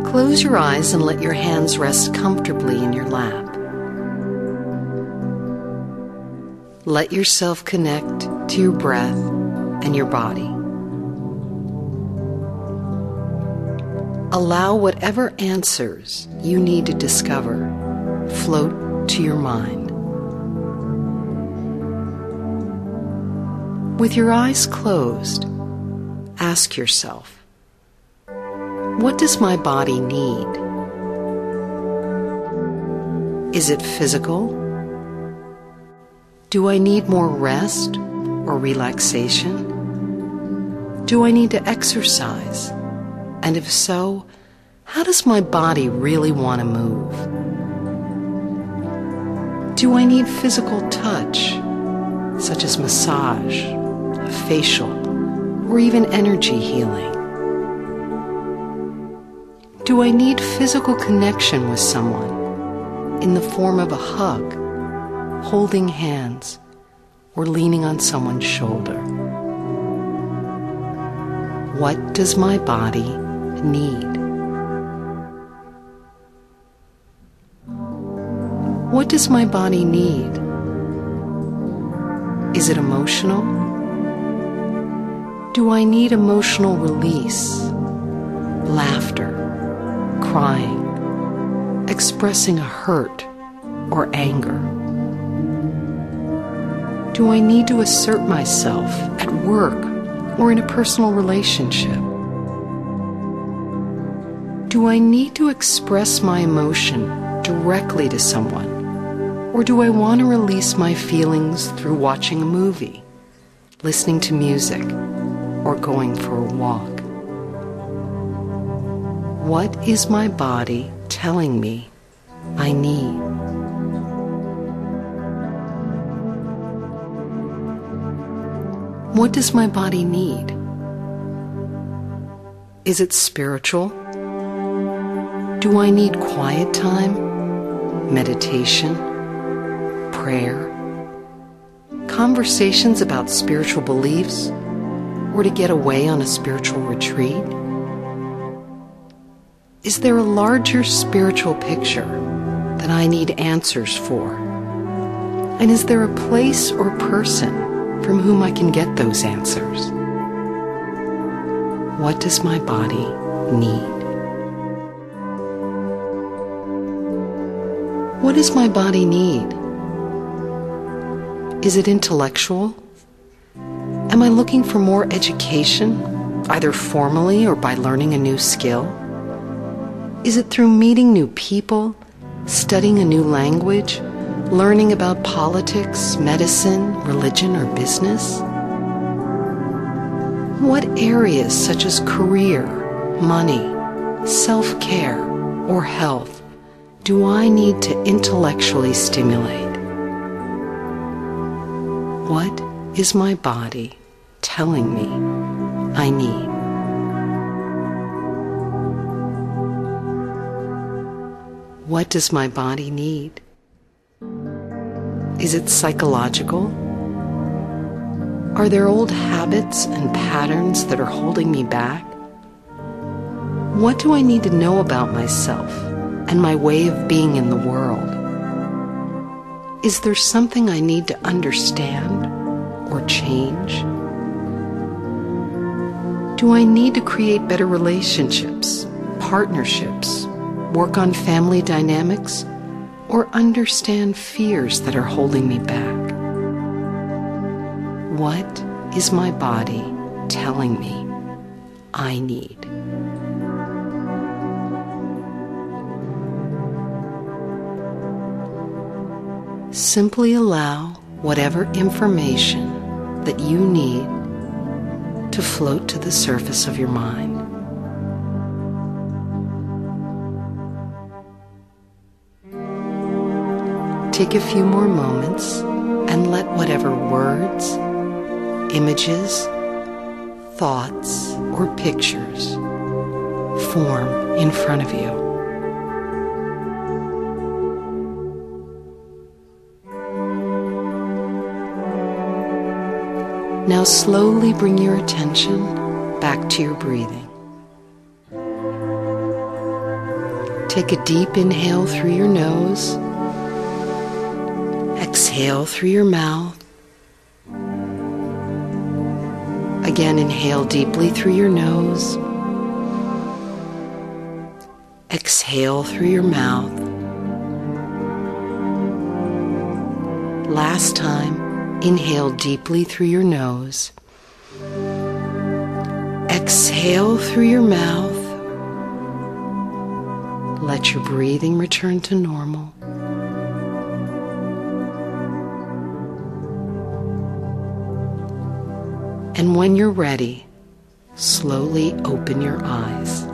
Close your eyes and let your hands rest comfortably in your lap. Let yourself connect to your breath and your body. Allow whatever answers you need to discover float to your mind. With your eyes closed, ask yourself, what does my body need? Is it physical? Do I need more rest or relaxation? Do I need to exercise? And if so, how does my body really want to move? Do I need physical touch, such as massage, a facial, or even energy healing? Do I need physical connection with someone in the form of a hug, holding hands, or leaning on someone's shoulder? What does my body need? What does my body need? Is it emotional? Do I need emotional release, laughter, crying, expressing a hurt or anger? Do I need to assert myself at work or in a personal relationship? Do I need to express my emotion directly to someone? Or do I want to release my feelings through watching a movie, listening to music, or going for a walk? What is my body telling me I need? What does my body need? Is it spiritual? Do I need quiet time, meditation, prayer, conversations about spiritual beliefs, or to get away on a spiritual retreat? Is there a larger spiritual picture that I need answers for? And is there a place or person from whom I can get those answers? What does my body need? What does my body need? Is it intellectual? Am I looking for more education, either formally or by learning a new skill? Is it through meeting new people, studying a new language, learning about politics, medicine, religion, or business? What areas such as career, money, self-care, or health do I need to intellectually stimulate? What is my body telling me I need? What does my body need? Is it psychological? Are there old habits and patterns that are holding me back? What do I need to know about myself and my way of being in the world? Is there something I need to understand or change? Do I need to create better relationships, partnerships, work on family dynamics, or understand fears that are holding me back? What is my body telling me I need? Simply allow whatever information that you need to float to the surface of your mind. Take a few more moments and let whatever words, images, thoughts, or pictures form in front of you. Now slowly bring your attention back to your breathing. Take a deep inhale through your nose. Exhale through your mouth. Again, inhale deeply through your nose. Exhale through your mouth. Last time, inhale deeply through your nose. Exhale through your mouth. Let your breathing return to normal. And when you're ready, slowly open your eyes.